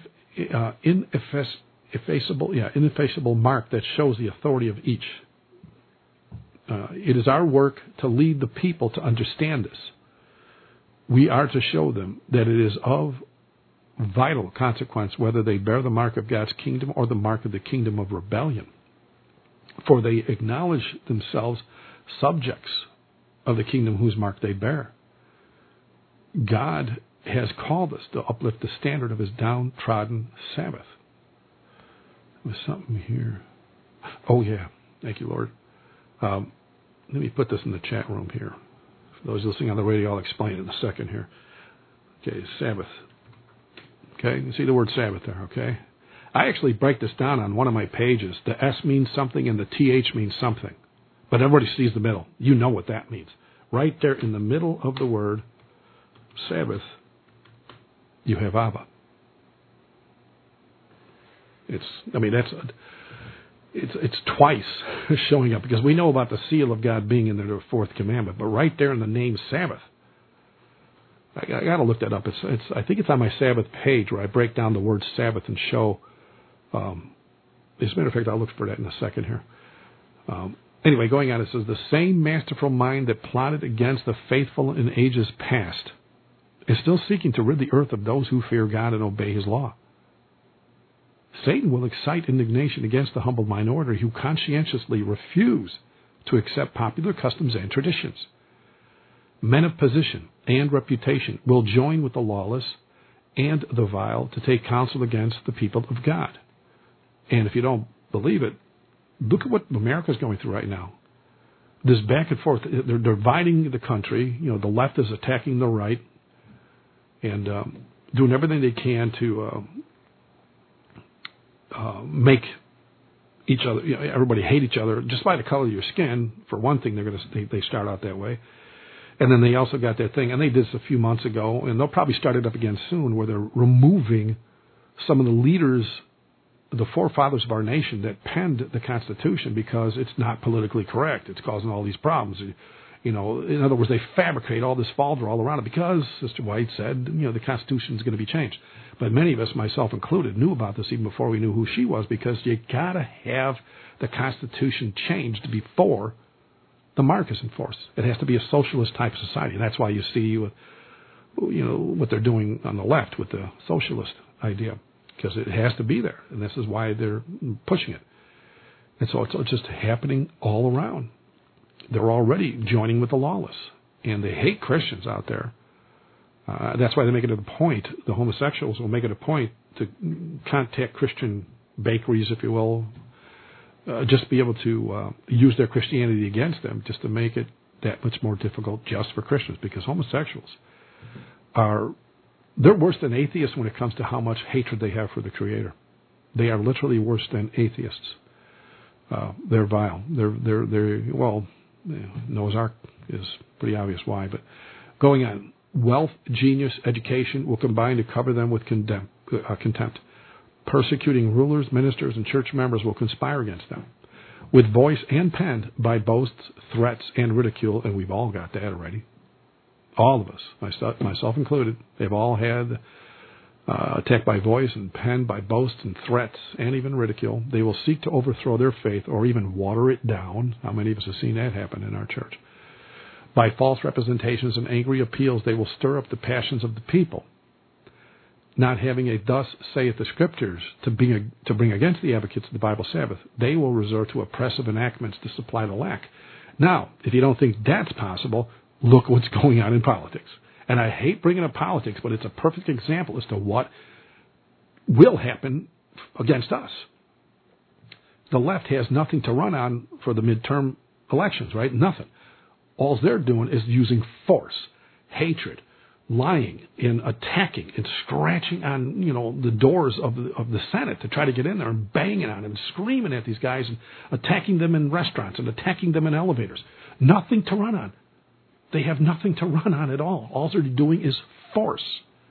ineffaceable mark that shows the authority of each. It is our work to lead the people to understand this. We are to show them that it is of vital consequence whether they bear the mark of God's kingdom or the mark of the kingdom of rebellion. For they acknowledge themselves subjects of the kingdom whose mark they bear. God has called us to uplift the standard of his downtrodden Sabbath. There's something here. Oh, yeah. Thank you, Lord. Let me put this in the chat room here. For those listening on the radio, I'll explain it in a second here. Okay, Sabbath. Okay, you see the word Sabbath there, okay? I actually break this down on one of my pages. The S means something and the TH means something. But everybody sees the middle. You know what that means. Right there in the middle of the word Sabbath, you have Abba. It's twice showing up because we know about the seal of God being in the fourth commandment, but right there in the name Sabbath, I got to look that up. I think it's on my Sabbath page where I break down the word Sabbath and show. As a matter of fact, I'll look for that in a second here. Anyway, going on, it says the same masterful mind that plotted against the faithful in ages past is still seeking to rid the earth of those who fear God and obey his law. Satan will excite indignation against the humble minority who conscientiously refuse to accept popular customs and traditions. Men of position and reputation will join with the lawless and the vile to take counsel against the people of God. And if you don't believe it, look at what America's going through right now. This back and forth, they're dividing the country. The left is attacking the right and doing everything they can to make each other, everybody hate each other just by the color of your skin. For one thing, they start out that way. And then they also got that thing, and they did this a few months ago, and they'll probably start it up again soon, where they're removing some of the leaders, the forefathers of our nation that penned the Constitution because it's not politically correct. It's causing all these problems. In other words, they fabricate all this falder all around it because Sister White said, the Constitution is going to be changed. But many of us, myself included, knew about this even before we knew who she was, because you got to have the Constitution changed before the mark is enforced. It has to be a socialist type of society. And that's why you see, what they're doing on the left with the socialist idea, because it has to be there. And this is why they're pushing it. And so it's just happening all around. They're already joining with the lawless, and they hate Christians out there. That's why they make it a point, the homosexuals will make it a point to contact Christian bakeries, if you will, just to be able to use their Christianity against them, just to make it that much more difficult just for Christians, because homosexuals they're worse than atheists when it comes to how much hatred they have for the Creator. They are literally worse than atheists. They're vile. Noah's Ark is pretty obvious why, but going on. Wealth, genius, education will combine to cover them with contempt. Persecuting rulers, ministers, and church members will conspire against them. With voice and pen, by boasts, threats, and ridicule, and we've all got that already. All of us, myself included, they've all had attack by voice and pen, by boasts and threats, and even ridicule. They will seek to overthrow their faith or even water it down. How many of us have seen that happen in our church? By false representations and angry appeals, they will stir up the passions of the people. Not having a thus saith the Scriptures to bring against the advocates of the Bible Sabbath, they will resort to oppressive enactments to supply the lack. Now, if you don't think that's possible, look what's going on in politics. And I hate bringing up politics, but it's a perfect example as to what will happen against us. The left has nothing to run on for the midterm elections, right? Nothing. All they're doing is using force, hatred, lying, and attacking and scratching on, the doors of the Senate to try to get in there and banging on them and screaming at these guys and attacking them in restaurants and attacking them in elevators. Nothing to run on. They have nothing to run on at all. All they're doing is force.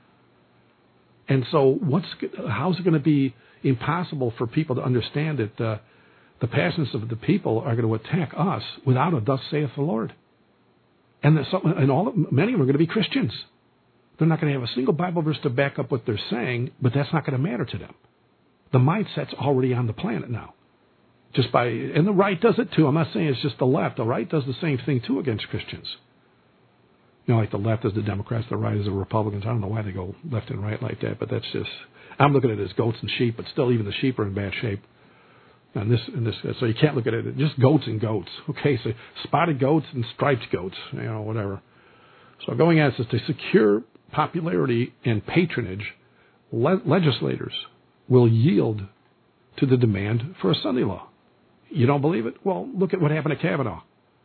And so how's it going to be impossible for people to understand that the passions of the people are going to attack us without a thus saith the Lord? And many of them are going to be Christians. They're not going to have a single Bible verse to back up what they're saying, but that's not going to matter to them. The mindset's already on the planet now. And the right does it too. I'm not saying it's just the left. The right does the same thing too against Christians. Like the left is the Democrats, the right is the Republicans. I don't know why they go left and right like that, but that's just, I'm looking at it as goats and sheep, but still even the sheep are in bad shape. And so you can't look at it just goats and goats. Okay, so spotted goats and striped goats, whatever. So going on, it says to secure popularity and patronage, legislators will yield to the demand for a Sunday law. You don't believe it? Well, look at what happened to Kavanaugh.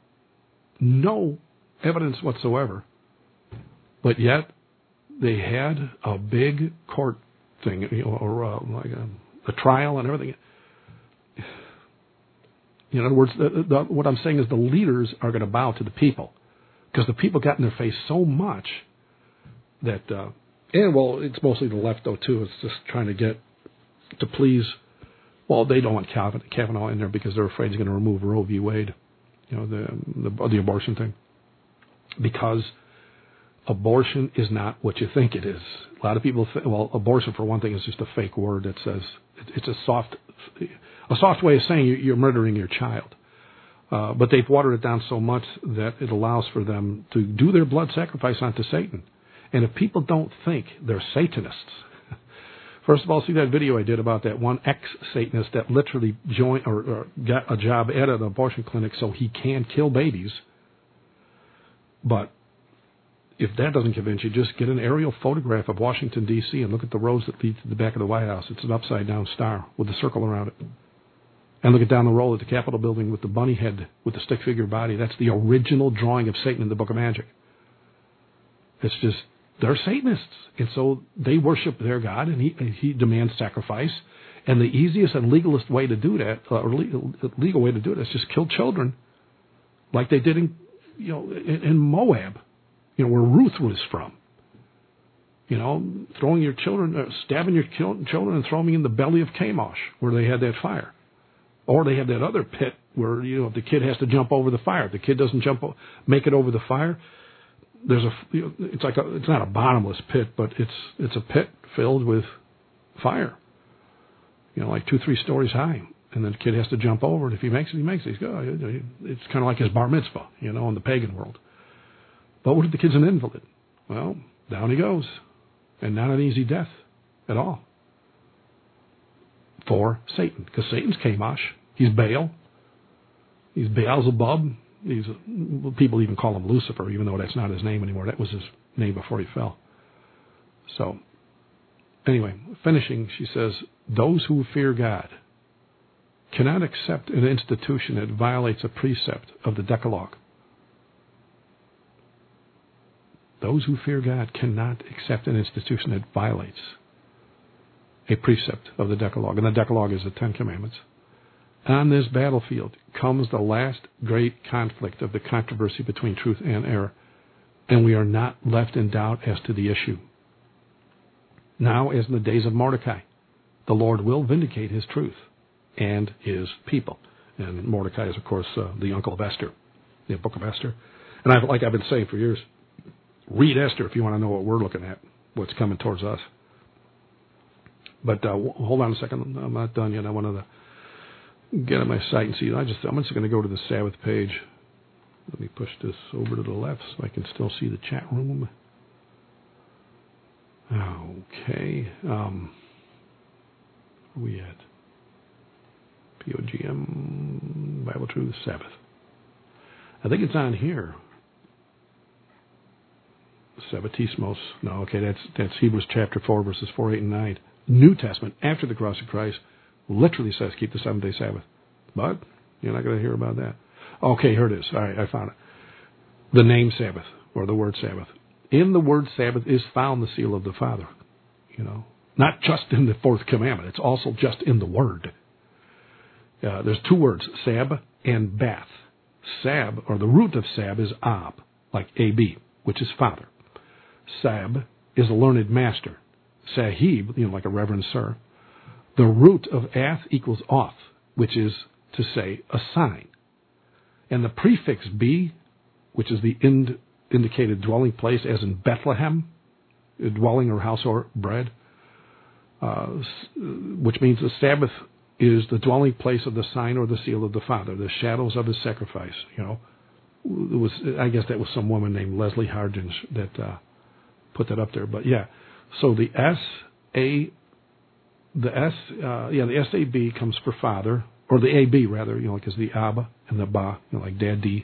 No evidence whatsoever, but yet they had a big court thing, or like a trial and everything. In other words, what I'm saying is the leaders are going to bow to the people, because the people got in their face so much that, it's mostly the left though too. It's just trying to get to please. Well, they don't want Kavanaugh in there because they're afraid he's going to remove Roe v. Wade, the abortion thing, because abortion is not what you think it is. A lot of people abortion for one thing is just a fake word that says it's a soft way of saying you're murdering your child. But they've watered it down so much that it allows for them to do their blood sacrifice onto Satan. And if people don't think they're Satanists, first of all, see that video I did about that one ex-Satanist that literally joined or got a job at an abortion clinic so he can kill babies. But if that doesn't convince you, just get an aerial photograph of Washington, D.C. and look at the roads that lead to the back of the White House. It's an upside-down star with a circle around it. And look at down the road at the Capitol building with the bunny head with the stick figure body. That's the original drawing of Satan in the Book of Magic. It's just, they're Satanists. And so they worship their God, and he demands sacrifice. And the easiest and legalist way to do that, legal way to do it, is just kill children, like they did in Moab, where Ruth was from. Throwing your children, stabbing your children and throwing them in the belly of Chemosh, where they had that fire. Or they have that other pit where, if the kid has to jump over the fire, if the kid doesn't make it over the fire, there's it's not a bottomless pit, but it's a pit filled with fire, like 2-3 stories high. And then the kid has to jump over it. If he makes it, he makes it. It's kind of like his bar mitzvah, in the pagan world. But what if the kid's an invalid? Well, down he goes. And not an easy death at all. For Satan. Because Satan's Chemosh. He's Baal. He's Beelzebub. People even call him Lucifer, even though that's not his name anymore. That was his name before he fell. So, anyway, finishing, she says, those who fear God cannot accept an institution that violates a precept of the Decalogue. Those who fear God cannot accept an institution that violates a precept of the Decalogue. And the Decalogue is the Ten Commandments. On this battlefield comes the last great conflict of the controversy between truth and error, and we are not left in doubt as to the issue. Now, as in the days of Mordecai, the Lord will vindicate his truth and his people. And Mordecai is, of course, the uncle of Esther, the book of Esther. And like I've been saying for years, read Esther if you want to know what we're looking at, what's coming towards us. But hold on a second. I'm not done yet. I want to get on my site and see. I'm just going to go to the Sabbath page. Let me push this over to the left so I can still see the chat room. Okay. Where are we at? POGM, Bible Truth, Sabbath. I think it's on here. Sabbatismos. No, okay, that's Hebrews chapter 4, verses 4, 8, and 9. New Testament, after the cross of Christ, literally says keep the 7-day Sabbath. But you're not going to hear about that. Okay, here it is. All right, I found it. The name Sabbath, or the word Sabbath. In the word Sabbath is found the seal of the Father. Not just in the fourth commandment. It's also just in the word. There's two words, Sab and Bath. Sab, or the root of Sab, is Ab, like A-B, which is Father. Sab is a learned master. Sahib, like a reverend sir. The root of Ath equals Oth, which is to say a sign. And the prefix B, which is the indicated dwelling place, as in Bethlehem, a dwelling or house or bread, which means the Sabbath is the dwelling place of the sign or the seal of the Father, the shadows of his sacrifice. I guess that was some woman named Leslie Hardin that put that up there. But yeah, so the SAB comes for Father, or the AB rather, because the Abba and the Ba, like Daddy.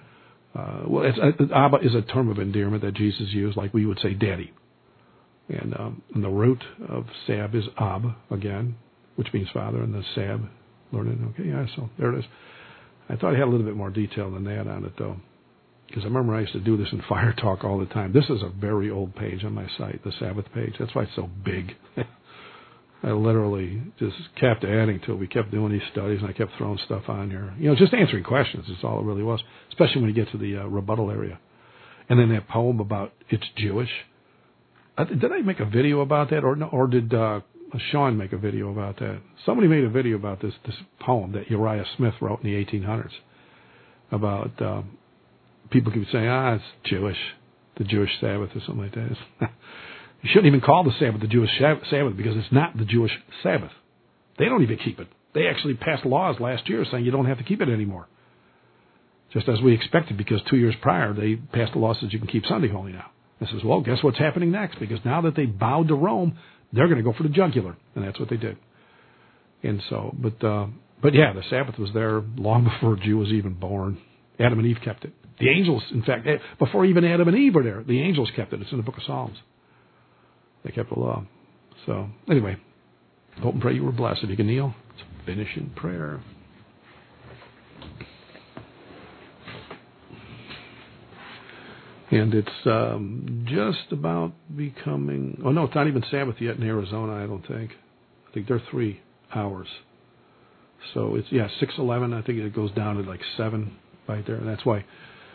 Abba is a term of endearment that Jesus used, like we would say Daddy. And the root of Sab is Ab again, which means Father, and the Sab, learning. Okay, yeah, so there it is. I thought I had a little bit more detail than that on it, though, because I remember I used to do this in Fire Talk all the time. This is a very old page on my site, the Sabbath page. That's why it's so big. I literally just kept adding to it. We kept doing these studies, and I kept throwing stuff on here. Just answering questions is all it really was, especially when you get to the rebuttal area. And then that poem about it's Jewish. Did I make a video about that, or did Sean make a video about that? Somebody made a video about this poem that Uriah Smith wrote in the 1800s about people keep saying, it's Jewish, the Jewish Sabbath or something like that. You shouldn't even call the Sabbath the Jewish Sabbath because it's not the Jewish Sabbath. They don't even keep it. They actually passed laws last year saying you don't have to keep it anymore. Just as we expected, because 2 years prior they passed a law that says you can keep Sunday holy now. I says, well, guess what's happening next? Because now that they bowed to Rome, they're going to go for the jugular, and that's what they did. And so, but yeah, the Sabbath was there long before a Jew was even born. Adam and Eve kept it. The angels, in fact, before even Adam and Eve were there, the angels kept it. It's in the book of Psalms. They kept the law. So, anyway, hope and pray you were blessed. If you can kneel, let's finish in prayer. And it's just about becoming... Oh, no, it's not even Sabbath yet in Arizona, I don't think. I think they're 3 hours. So it's, 6:11. I think it goes down to like 7 right there. And that's why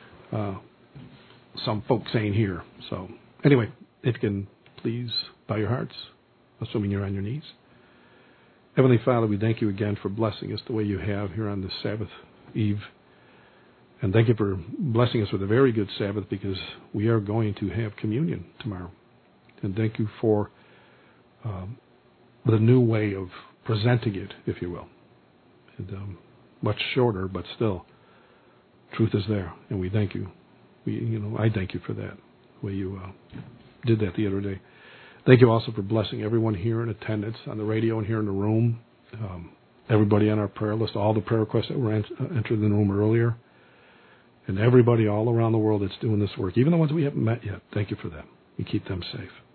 some folks ain't here. So anyway, if you can please bow your hearts, assuming you're on your knees. Heavenly Father, we thank you again for blessing us the way you have here on this Sabbath Eve. And thank you for blessing us with a very good Sabbath, because we are going to have communion tomorrow. And thank you for the new way of presenting it, if you will. And, much shorter, but still, truth is there, and we thank you. I thank you for that, the way you did that the other day. Thank you also for blessing everyone here in attendance on the radio and here in the room, everybody on our prayer list, all the prayer requests that were entered in the room earlier, and everybody all around the world that's doing this work, even the ones we haven't met yet. Thank you for them. You keep them safe.